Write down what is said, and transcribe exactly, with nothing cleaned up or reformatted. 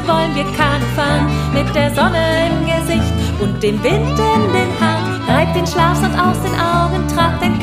wollen wir Kanu fahren, mit der Sonne im Gesicht und dem Wind in den Haaren. Reibt den Schlafsand aus den Augen, tragt den